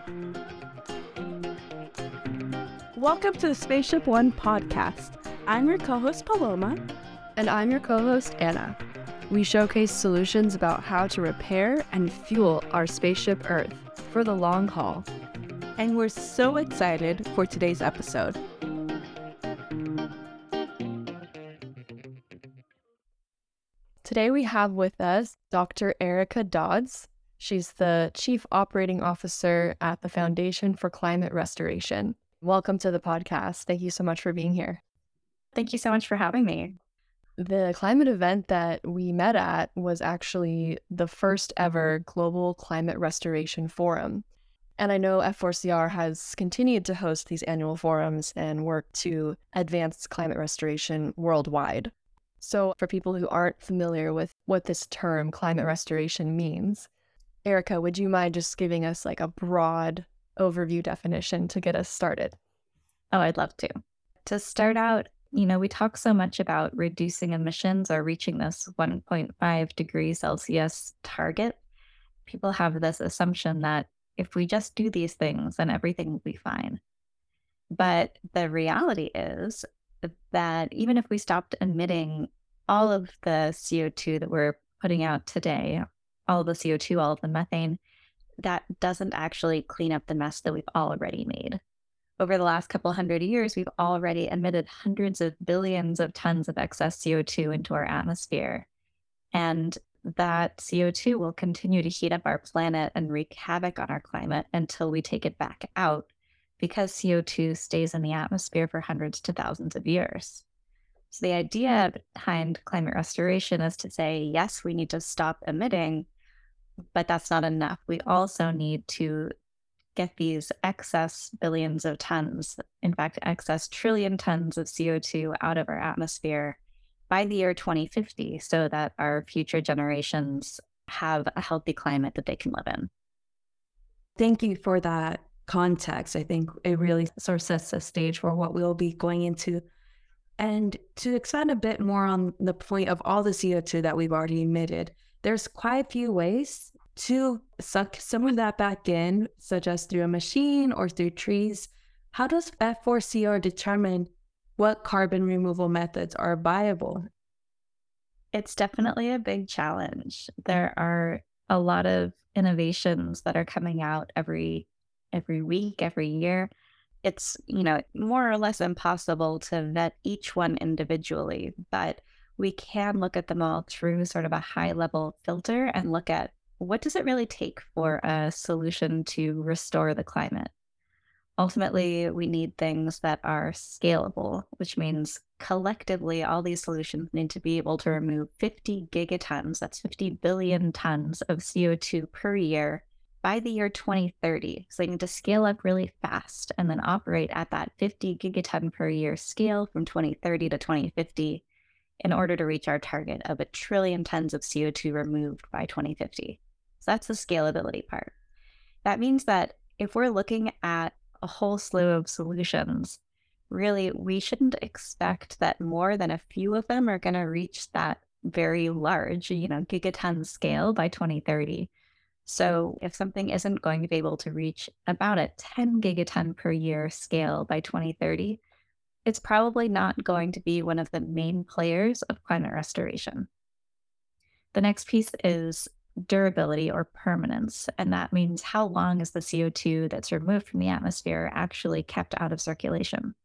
Welcome to the Spaceship One podcast. I'm your co-host Paloma. And I'm your co-host Anna. We showcase solutions about how to repair and fuel our spaceship Earth for the long haul. And we're so excited for today's episode. Today we have with us Dr. Erica Dodds. She's the Chief Operating Officer at the Foundation for Climate Restoration. Welcome to the podcast. Thank you so much for being here. Thank you so much for having me. The climate event that we met at was actually the first ever Global Climate Restoration Forum. And I know F4CR has continued to host these annual forums and work to advance climate restoration worldwide. So for people who aren't familiar with what this term climate restoration means, Erica, would you mind just giving us like a broad overview definition to get us started? Oh, I'd love to. To start out, we talk so much about reducing emissions or reaching this 1.5 degrees Celsius target. People have this assumption that if we just do these things, then everything will be fine. But the reality is that even if we stopped emitting all of the CO2 that we're putting out today, all of the CO2, all of the methane, that doesn't actually clean up the mess that we've already made. Over the last couple hundred years, we've already emitted hundreds of billions of tons of excess CO2 into our atmosphere. And that CO2 will continue to heat up our planet and wreak havoc on our climate until we take it back out, because CO2 stays in the atmosphere for hundreds to thousands of years. So the idea behind climate restoration is to say, yes, we need to stop emitting, but that's not enough. We also need to get these excess billions of tons, in fact, excess trillion tons of CO2 out of our atmosphere by the year 2050 so that our future generations have a healthy climate that they can live in. Thank you for that context. I think it really sort of sets the stage for what we'll be going into. And to expand a bit more on the point of all the CO2 that we've already emitted, there's quite a few ways to suck some of that back in, such as through a machine or through trees. How does F4CR determine what carbon removal methods are viable? It's definitely a big challenge. There are a lot of innovations that are coming out every week, every year. It's, more or less impossible to vet each one individually, but we can look at them all through sort of a high-level filter and look at what does it really take for a solution to restore the climate. Ultimately, we need things that are scalable, which means collectively all these solutions need to be able to remove 50 gigatons, that's 50 billion tons of CO2 per year by the year 2030. So they need to scale up really fast and then operate at that 50 gigaton per year scale from 2030 to 2050 in order to reach our target of 1 trillion tons of CO2 removed by 2050. So that's the scalability part. That means that if we're looking at a whole slew of solutions, really, we shouldn't expect that more than a few of them are going to reach that very large, gigaton scale by 2030. So if something isn't going to be able to reach about a 10 gigaton per year scale by 2030, it's probably not going to be one of the main players of climate restoration. The next piece is durability or permanence, and that means how long is the CO2 that's removed from the atmosphere actually kept out of circulation.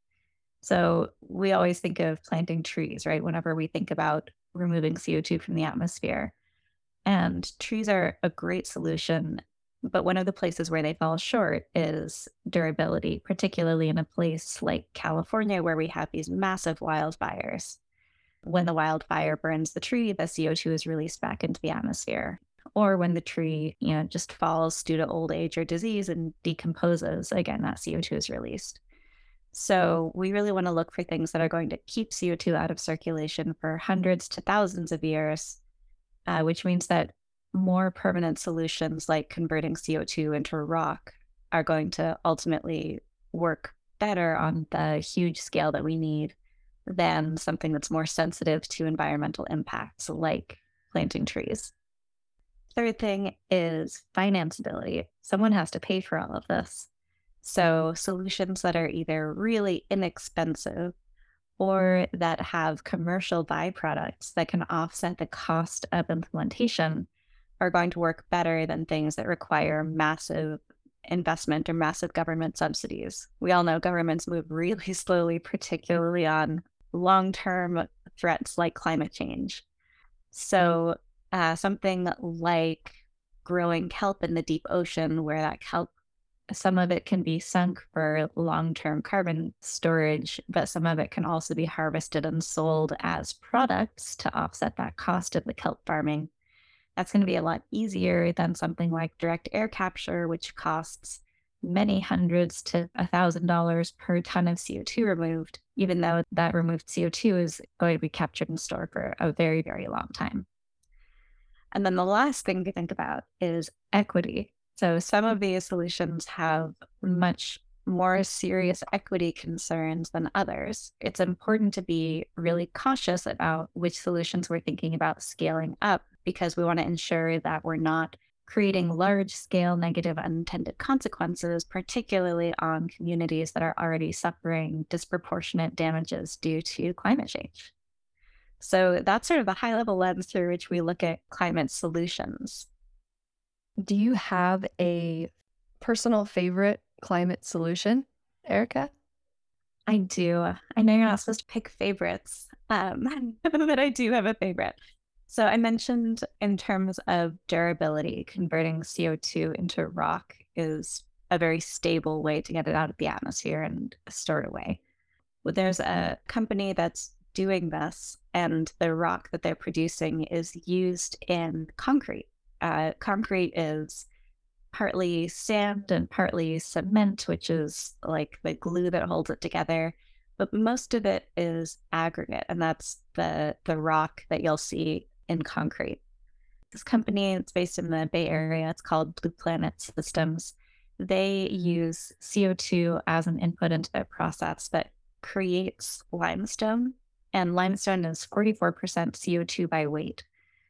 So we always think of planting trees, right? Whenever we think about removing CO2 from the atmosphere. And trees are a great solution, but one of the places where they fall short is durability, particularly in a place like California where we have these massive wildfires. When the wildfire burns the tree, the CO2 is released back into the atmosphere. Or when the tree, just falls due to old age or disease and decomposes, again, that CO2 is released. So we really want to look for things that are going to keep CO2 out of circulation for hundreds to thousands of years, which means that more permanent solutions like converting CO2 into rock are going to ultimately work better on the huge scale that we need than something that's more sensitive to environmental impacts like planting trees. Third thing is financeability. Someone has to pay for all of this. So solutions that are either really inexpensive or that have commercial byproducts that can offset the cost of implementation are going to work better than things that require massive investment or massive government subsidies. We all know governments move really slowly, particularly on long-term threats like climate change. So something like growing kelp in the deep ocean, where that kelp, some of it can be sunk for long-term carbon storage, but some of it can also be harvested and sold as products to offset that cost of the kelp farming. That's going to be a lot easier than something like direct air capture, which costs many hundreds to $1,000 per ton of CO2 removed, even though that removed CO2 is going to be captured and stored for a very, very long time. And then the last thing to think about is equity. So some of these solutions have much more serious equity concerns than others. It's important to be really cautious about which solutions we're thinking about scaling up, because we want to ensure that we're not creating large-scale negative unintended consequences, particularly on communities that are already suffering disproportionate damages due to climate change. So that's sort of the high-level lens through which we look at climate solutions. Do you have a personal favorite climate solution, Erica? I do. I know you're not supposed to pick favorites, but I do have a favorite. So I mentioned in terms of durability, converting CO2 into rock is a very stable way to get it out of the atmosphere and store it away. Well, there's a company that's doing this, and the rock that they're producing is used in concrete. Concrete is partly sand and partly cement, which is like the glue that holds it together. But most of it is aggregate, and that's the rock that you'll see in concrete. This company, it's based in the Bay Area. It's called Blue Planet Systems. They use CO2 as an input into their process that creates limestone, and limestone is 44% CO2 by weight.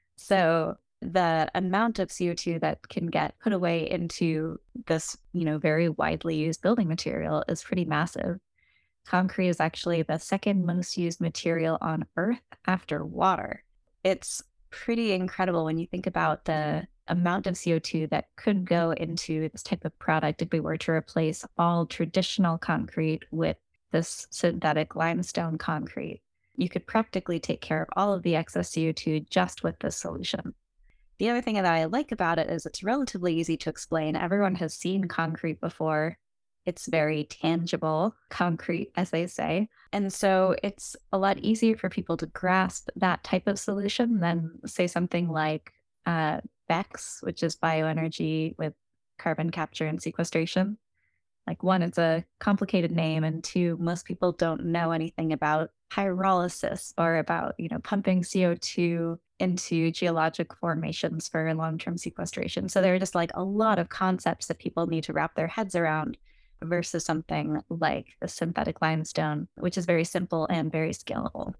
So the amount of CO2 that can get put away into this, very widely used building material is pretty massive. Concrete is actually the second most used material on Earth after water. It's pretty incredible when you think about the amount of CO2 that could go into this type of product if we were to replace all traditional concrete with this synthetic limestone concrete. You could practically take care of all of the excess CO2 just with this solution. The other thing that I like about it is it's relatively easy to explain. Everyone has seen concrete before. It's very tangible, concrete, as they say. And so it's a lot easier for people to grasp that type of solution than, say, something like BECCS, which is bioenergy with carbon capture and sequestration. Like, one, it's a complicated name, and two, most people don't know anything about pyrolysis or about, pumping CO2 into geologic formations for long-term sequestration. So there are just like a lot of concepts that people need to wrap their heads around versus something like the synthetic limestone, which is very simple and very scalable.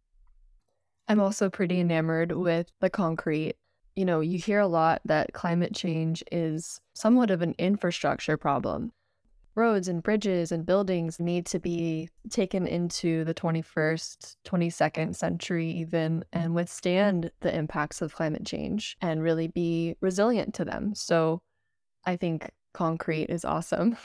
I'm also pretty enamored with the concrete. You hear a lot that climate change is somewhat of an infrastructure problem. Roads and bridges and buildings need to be taken into the 21st, 22nd century even, and withstand the impacts of climate change and really be resilient to them. So I think concrete is awesome.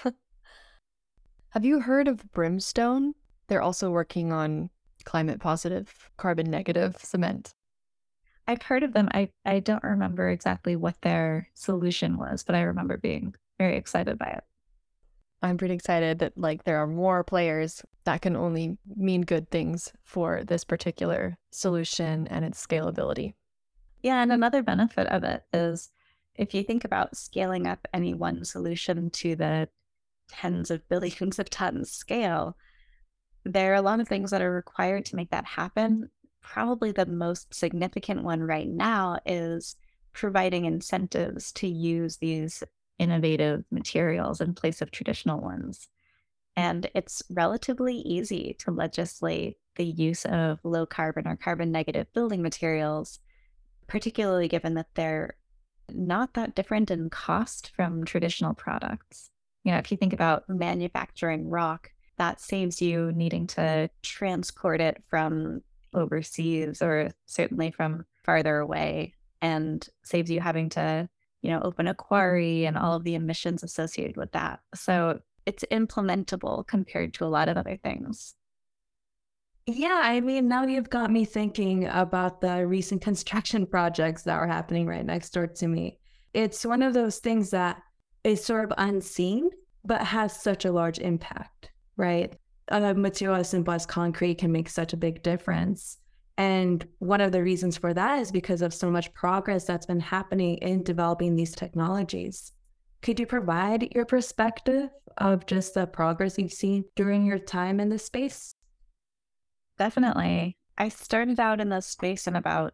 Have you heard of Brimstone? They're also working on climate positive, carbon negative cement. I've heard of them. I don't remember exactly what their solution was, but I remember being very excited by it. I'm pretty excited that there are more players. That can only mean good things for this particular solution and its scalability. Yeah, and another benefit of it is if you think about scaling up any one solution to the tens of billions of tons scale, there are a lot of things that are required to make that happen. Probably the most significant one right now is providing incentives to use these innovative materials in place of traditional ones. And it's relatively easy to legislate the use of low carbon or carbon negative building materials, particularly given that they're not that different in cost from traditional products. If you think about manufacturing rock, that saves you needing to transport it from overseas or certainly from farther away, and saves you having to, open a quarry and all of the emissions associated with that. So it's implementable compared to a lot of other things. Yeah, I mean, now you've got me thinking about the recent construction projects that are happening right next door to me. It's one of those things that is sort of unseen, but has such a large impact, right? A material as simple as concrete can make such a big difference. And one of the reasons for that is because of so much progress that's been happening in developing these technologies. Could you provide your perspective of just the progress you've seen during your time in this space? Definitely. I started out in this space in about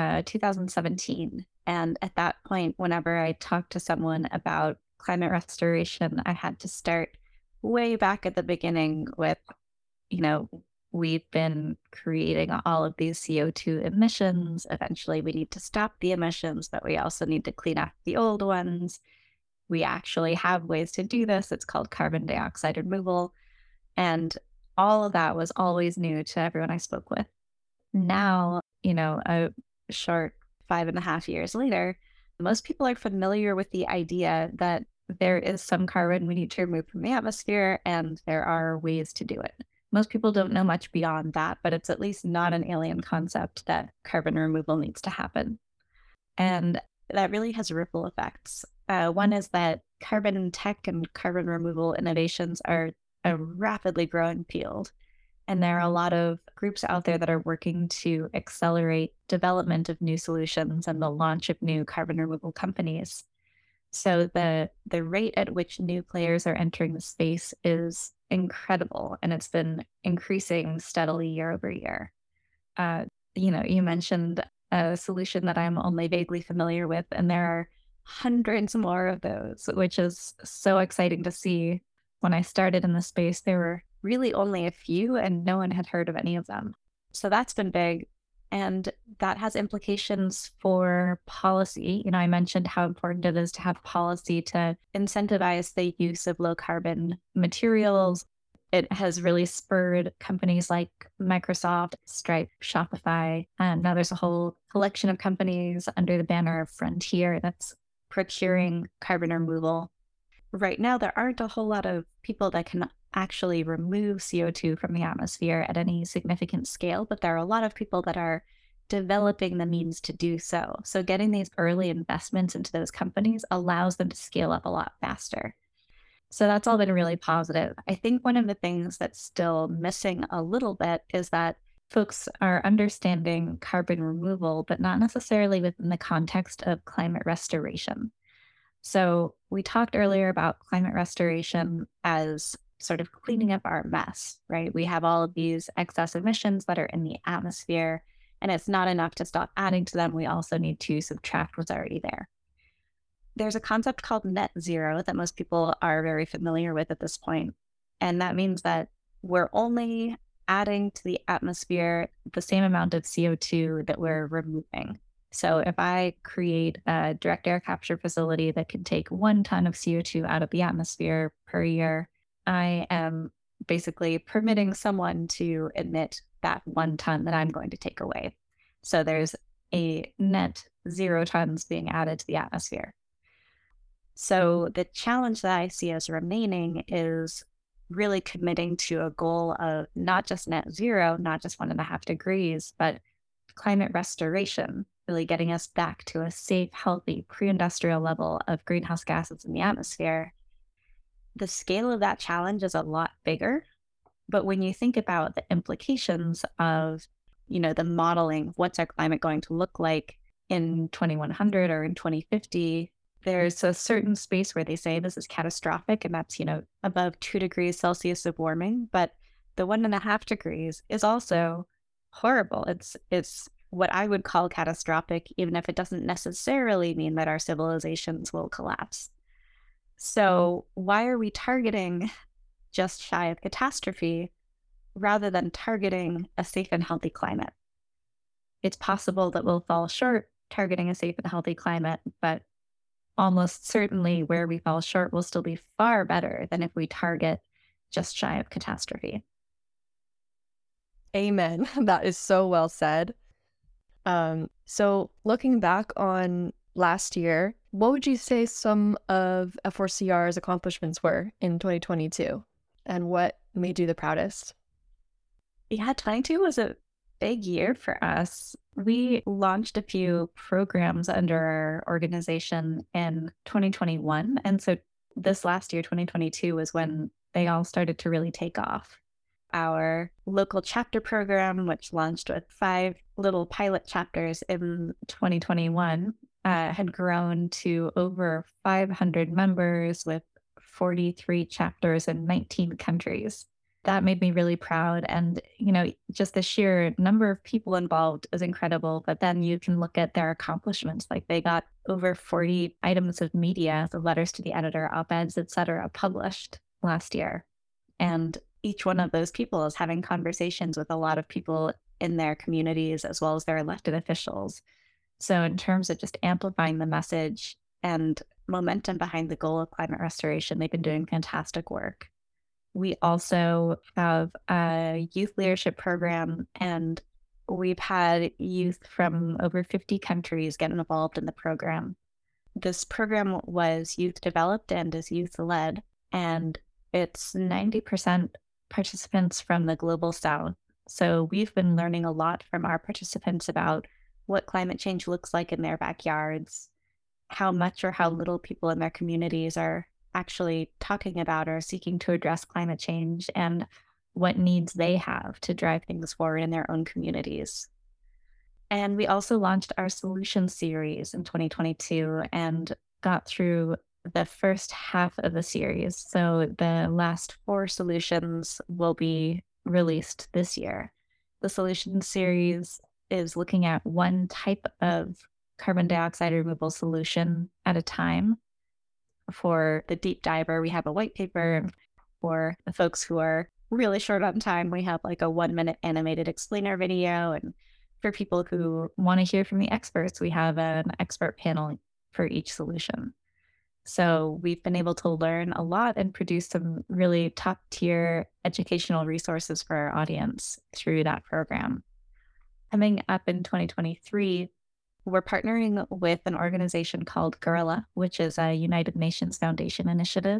2017. And at that point, whenever I talked to someone about climate restoration, I had to start way back at the beginning with, you know, we've been creating all of these CO2 emissions. Eventually, we need to stop the emissions, but we also need to clean up the old ones. We actually have ways to do this. It's called carbon dioxide removal. And all of that was always new to everyone I spoke with. Now, a short 5.5 years later, most people are familiar with the idea that there is some carbon we need to remove from the atmosphere, and there are ways to do it. Most people don't know much beyond that, but it's at least not an alien concept that carbon removal needs to happen. And that really has ripple effects. One is that carbon tech and carbon removal innovations are a rapidly growing field. And there are a lot of groups out there that are working to accelerate development of new solutions and the launch of new carbon removal companies. So the rate at which new players are entering the space is incredible, and it's been increasing steadily year over year. You mentioned a solution that I'm only vaguely familiar with, and there are hundreds more of those, which is so exciting to see. When I started in the space, there were really only a few, and no one had heard of any of them. So that's been big. And that has implications for policy. I mentioned how important it is to have policy to incentivize the use of low carbon materials. It has really spurred companies like Microsoft, Stripe, Shopify, and now there's a whole collection of companies under the banner of Frontier that's procuring carbon removal. Right now, there aren't a whole lot of people that can actually remove CO2 from the atmosphere at any significant scale, but there are a lot of people that are developing the means to do so. So getting these early investments into those companies allows them to scale up a lot faster. So that's all been really positive. I think one of the things that's still missing a little bit is that folks are understanding carbon removal, but not necessarily within the context of climate restoration. So we talked earlier about climate restoration as sort of cleaning up our mess, right? We have all of these excess emissions that are in the atmosphere, and it's not enough to stop adding to them. We also need to subtract what's already there. There's a concept called net zero that most people are very familiar with at this point. And that means that we're only adding to the atmosphere the same amount of CO2 that we're removing. So if I create a direct air capture facility that can take 1 ton of CO2 out of the atmosphere per year, I am basically permitting someone to emit that 1 ton that I'm going to take away. So there's a net 0 tons being added to the atmosphere. So the challenge that I see as remaining is really committing to a goal of not just net zero, not just 1.5 degrees, but climate restoration, really getting us back to a safe, healthy, pre-industrial level of greenhouse gases in the atmosphere. The scale of that challenge is a lot bigger. But when you think about the implications of, the modeling, what's our climate going to look like in 2100 or in 2050, there's a certain space where they say this is catastrophic, and that's, above 2 degrees Celsius of warming. But the 1.5 degrees is also horrible. It's what I would call catastrophic, even if it doesn't necessarily mean that our civilizations will collapse. So why are we targeting just shy of catastrophe rather than targeting a safe and healthy climate? It's possible that we'll fall short targeting a safe and healthy climate, but almost certainly where we fall short will still be far better than if we target just shy of catastrophe. Amen. That is so well said. So looking back on last year, what would you say some of F4CR's accomplishments were in 2022? And what made you the proudest? Yeah, 22 was a big year for us. We launched a few programs under our organization in 2021. And so this last year, 2022, was when they all started to really take off. Our local chapter program, which launched with 5 little pilot chapters in 2021, had grown to over 500 members with 43 chapters in 19 countries. That made me really proud. And, just the sheer number of people involved is incredible. But then you can look at their accomplishments. Like they got over 40 items of media, the letters to the editor, op-eds, etc., published last year. And each one of those people is having conversations with a lot of people in their communities as well as their elected officials. So in terms of just amplifying the message and momentum behind the goal of climate restoration, they've been doing fantastic work. We also have a youth leadership program, and we've had youth from over 50 countries get involved in the program. This program was youth developed and is youth led, and it's 90% participants from the global south. So we've been learning a lot from our participants about what climate change looks like in their backyards, how much or how little people in their communities are actually talking about or seeking to address climate change, and what needs they have to drive things forward in their own communities. And we also launched our solution series in 2022 and got through the first half of the series. So the last 4 solutions will be released this year. The solution series is looking at one type of carbon dioxide removal solution at a time. For the deep diver, we have a white paper. For the folks who are really short on time, we have like a 1-minute animated explainer video. And for people who want to hear from the experts, we have an expert panel for each solution. So we've been able to learn a lot and produce some really top tier educational resources for our audience through that program. Coming up in 2023, we're partnering with an organization called Gorilla, which is a United Nations Foundation initiative,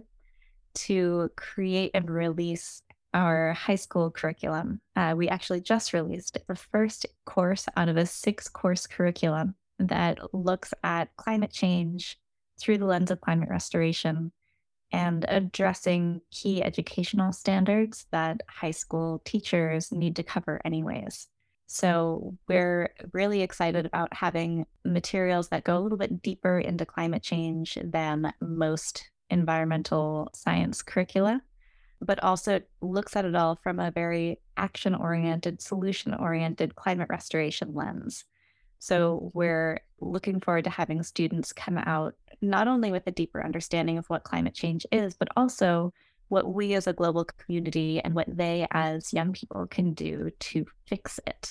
to create and release our high school curriculum. We actually just released the first course out of a 6-course curriculum that looks at climate change through the lens of climate restoration and addressing key educational standards that high school teachers need to cover anyways. So we're really excited about having materials that go a little bit deeper into climate change than most environmental science curricula, but also looks at it all from a very action-oriented, solution-oriented climate restoration lens. So we're looking forward to having students come out not only with a deeper understanding of what climate change is, but also what we as a global community and what they as young people can do to fix it.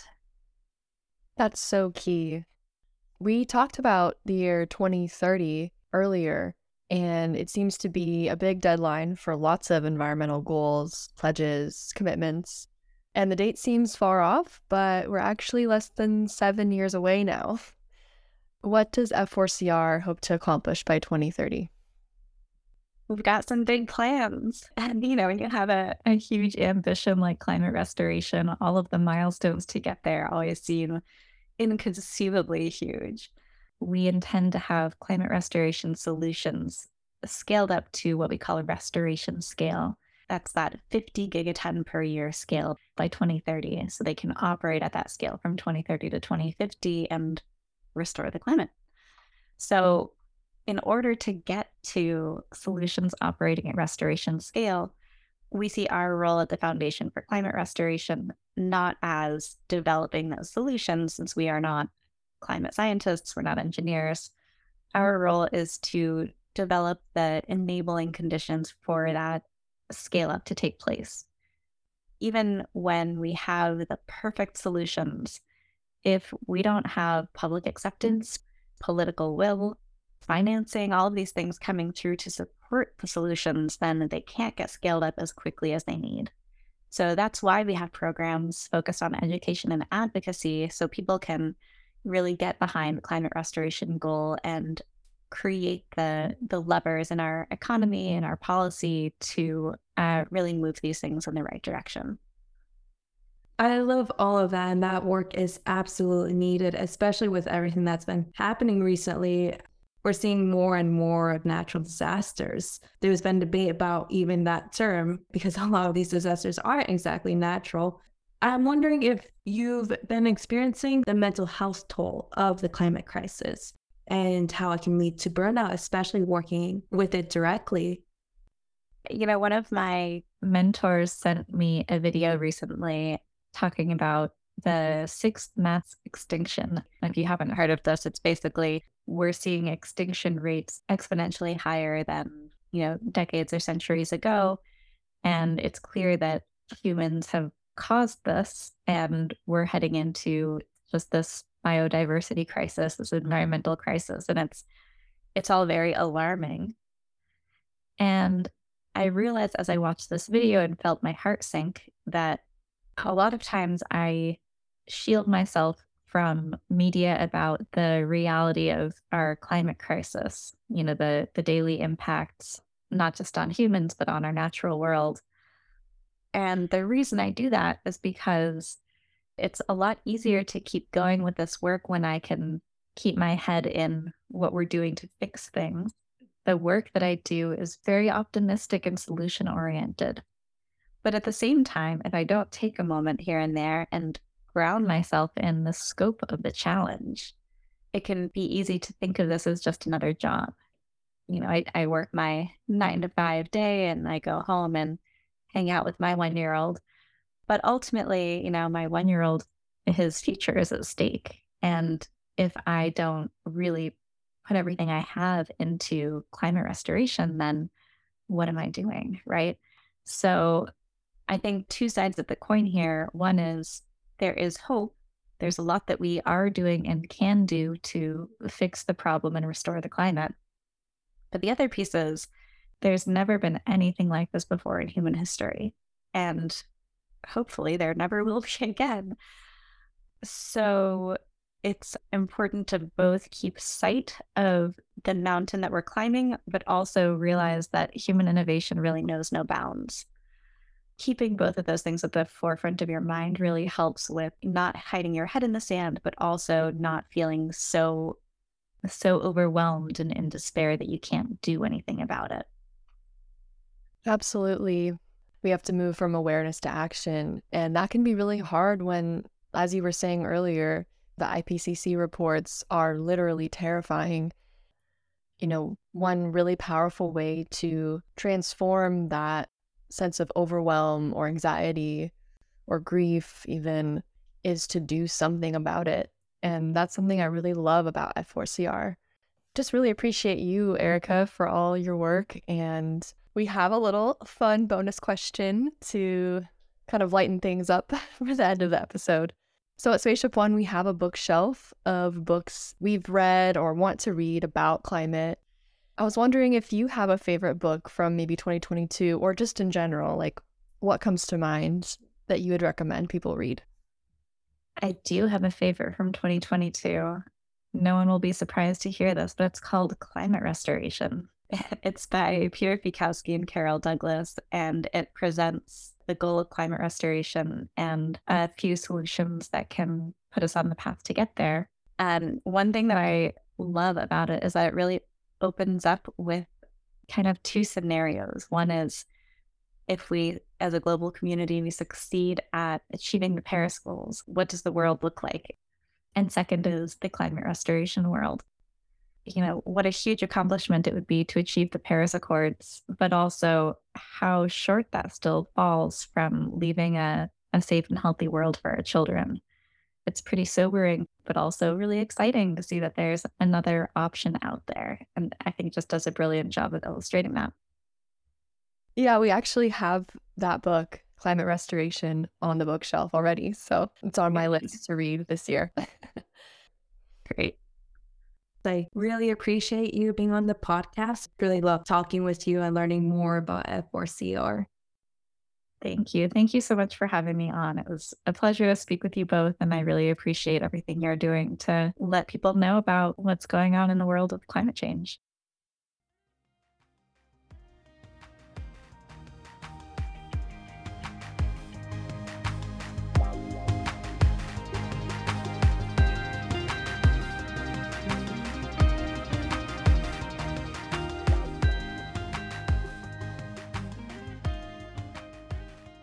That's so key. We talked about the year 2030 earlier, and it seems to be a big deadline for lots of environmental goals, pledges, commitments. And the date seems far off, but we're actually less than 7 years away now. What does F4CR hope to accomplish by 2030? We've got some big plans. And, when you have a huge ambition like climate restoration, all of the milestones to get there always seem inconceivably huge. We intend to have climate restoration solutions scaled up to what we call a restoration scale. That's that 50 gigaton per year scale by 2030. So they can operate at that scale from 2030 to 2050 and restore the climate. So in order to get to solutions operating at restoration scale, we see our role at the Foundation for Climate Restoration not as developing those solutions, since we are not climate scientists, we're not engineers. Our role is to develop the enabling conditions for that scale up to take place. Even when we have the perfect solutions, if we don't have public acceptance, political will, financing, all of these things coming through to support the solutions, then they can't get scaled up as quickly as they need. So that's why we have programs focused on education and advocacy so people can really get behind the climate restoration goal and create the levers in our economy and our policy to really move these things in the right direction. I love all of that, and that work is absolutely needed, especially with everything that's been happening recently. We're seeing more and more of natural disasters. There's been debate about even that term because a lot of these disasters aren't exactly natural. I'm wondering if you've been experiencing the mental health toll of the climate crisis and how it can lead to burnout, especially working with it directly. One of my mentors sent me a video recently talking about the sixth mass extinction. If you haven't heard of this, it's basically we're seeing extinction rates exponentially higher than, decades or centuries ago. And it's clear that humans have caused this, and we're heading into just this biodiversity crisis, this environmental crisis, and it's all very alarming. And I realized as I watched this video and felt my heart sink that a lot of times I shield myself from media about the reality of our climate crisis, the daily impacts, not just on humans, but on our natural world. And the reason I do that is because it's a lot easier to keep going with this work when I can keep my head in what we're doing to fix things. The work that I do is very optimistic and solution oriented. But at the same time, if I don't take a moment here and there and ground myself in the scope of the challenge, it can be easy to think of this as just another job. I work my 9 to 5 day and I go home and hang out with my 1-year-old. But ultimately, my 1-year-old, his future is at stake. And if I don't really put everything I have into climate restoration, then what am I doing? Right. So I think two sides of the coin here. One is there is hope. There's a lot that we are doing and can do to fix the problem and restore the climate. But the other piece is there's never been anything like this before in human history. And hopefully there never will be again. So it's important to both keep sight of the mountain that we're climbing, but also realize that human innovation really knows no bounds. Keeping both of those things at the forefront of your mind really helps with not hiding your head in the sand, but also not feeling so overwhelmed and in despair that you can't do anything about it. Absolutely. We have to move from awareness to action. And that can be really hard when, as you were saying earlier, the IPCC reports are literally terrifying. One really powerful way to transform that sense of overwhelm or anxiety or grief even is to do something about it. And that's something I really love about F4CR. Just really appreciate you, Erica, for all your work. And we have a little fun bonus question to kind of lighten things up for the end of the episode. So at Spaceship One, we have a bookshelf of books we've read or want to read about climate. I was wondering if you have a favorite book from maybe 2022 or just in general, like what comes to mind that you would recommend people read? I do have a favorite from 2022. No one will be surprised to hear this, but it's called Climate Restoration. It's by Pierre Fikowski and Carol Douglas, and it presents the goal of climate restoration and a few solutions that can put us on the path to get there. And one thing that I love about it is that it really opens up with kind of two scenarios. One is if we, as a global community, we succeed at achieving the Paris goals, what does the world look like? And second is the climate restoration world. What a huge accomplishment it would be to achieve the Paris Accords, but also how short that still falls from leaving a safe and healthy world for our children. It's pretty sobering, but also really exciting to see that there's another option out there. And I think just does a brilliant job of illustrating that. Yeah, we actually have that book, Climate Restoration, on the bookshelf already. So it's on my list to read this year. Great. I really appreciate you being on the podcast. Really love talking with you and learning more about F4CR. Thank you. Thank you so much for having me on. It was a pleasure to speak with you both, and I really appreciate everything you're doing to let people know about what's going on in the world of climate change.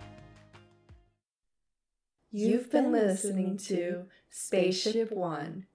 You've been listening to Spaceship One,